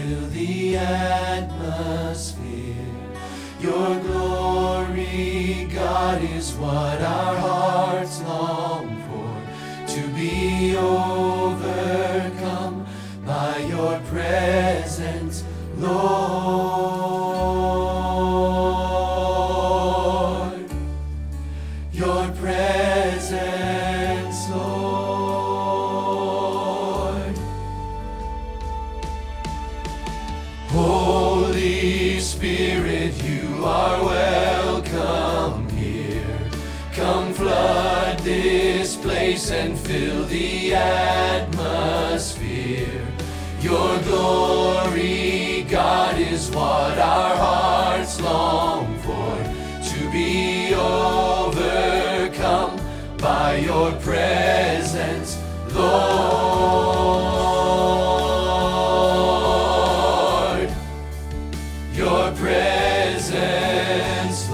fill the atmosphere. Your glory, God, is what our hearts long for, to be overcome by your presence, Lord. Your presence, Lord. Holy Spirit, you are welcome here. Come flood this place and fill the atmosphere. Your glory, God, is what our hearts long for, to be overcome by your presence, Lord. Your presence,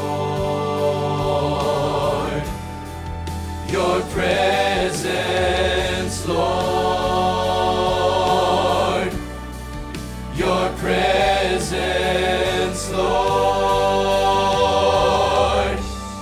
Lord. Your presence, Lord. Your presence, Lord.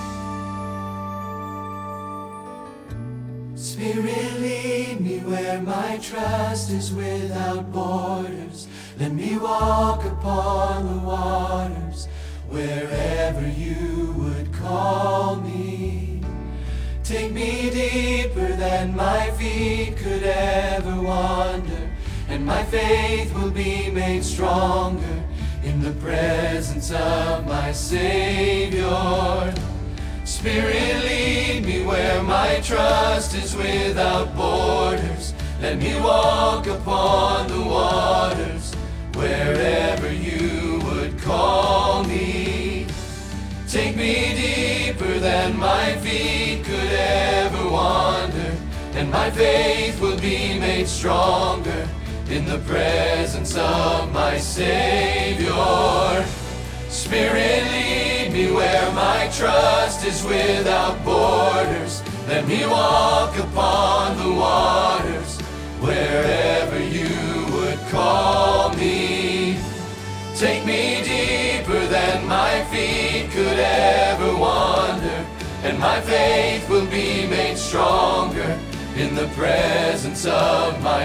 Spirit, lead me where my trust is without borders. Let me walk upon the waters wherever you would call me. Take me deeper than my feet could ever wander, and my faith will be made stronger in the presence of my Savior. Spirit, lead me where my trust is without borders. Let me walk upon the waters wherever you would call me. Take me deeper than my feet could ever wander, and my faith will be made stronger in the presence of my Savior. Spirit, lead me where my trust is without borders. Let me walk upon the waters wherever you would call me. Take me deeper than my feet could ever wander, and my faith will be made stronger in the presence of my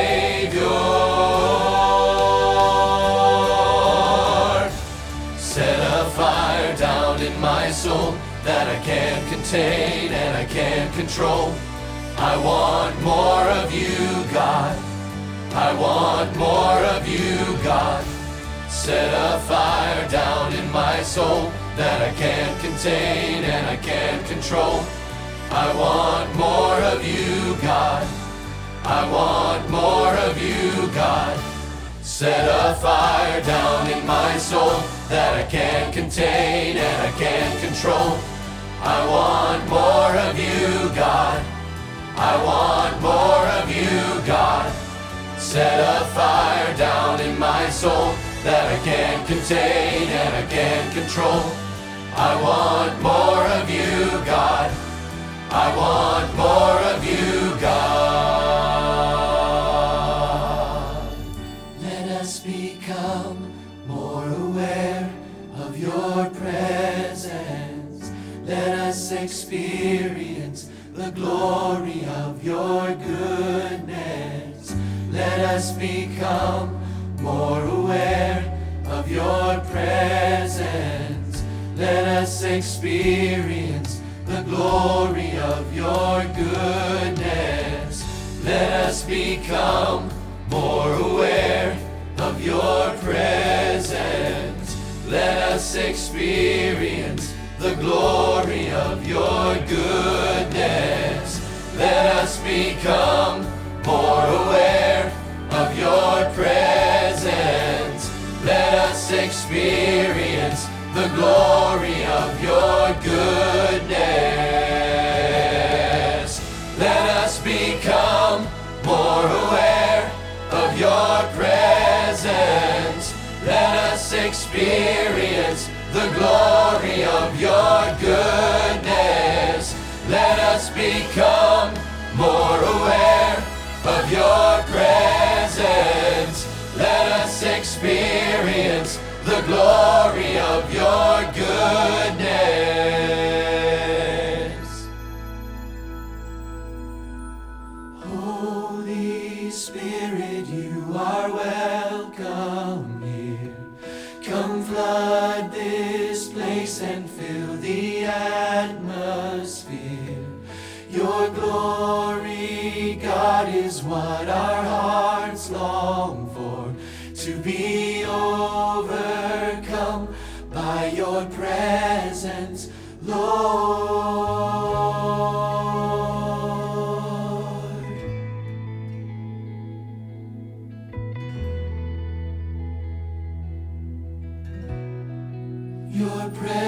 Savior. Set a fire down in my soul that I can't contain and I can't control. I want more of you, God. I want more of you, God. Set a fire down in my soul that I can't contain and I can't control. I want more of you, God. I want more of you, God. Set a fire down in my soul that I can't contain and I can't control. I want more of you, God. I want more of you, God. Set a fire down in my soul that I can't contain and I can't control. I want more of you, God. I want more of you, God. Let us become more aware of your presence. Let us experience the glory of your goodness. Let us become more aware of your presence. Let us experience the glory of your goodness. Let us become more aware of your presence. Let us experience the glory of your goodness. Let us become more aware of your presence. Let us experience the glory of your goodness. Let us become more aware of your presence. Let us experience the glory of your goodness. Let us become more aware of your presence. Let us us experience the glory of your goodness. Holy Spirit, you are welcome here. Come flood this place and fill the atmosphere. Your glory, God, is what our hearts long for, to be overcome by your presence, Lord. Your presence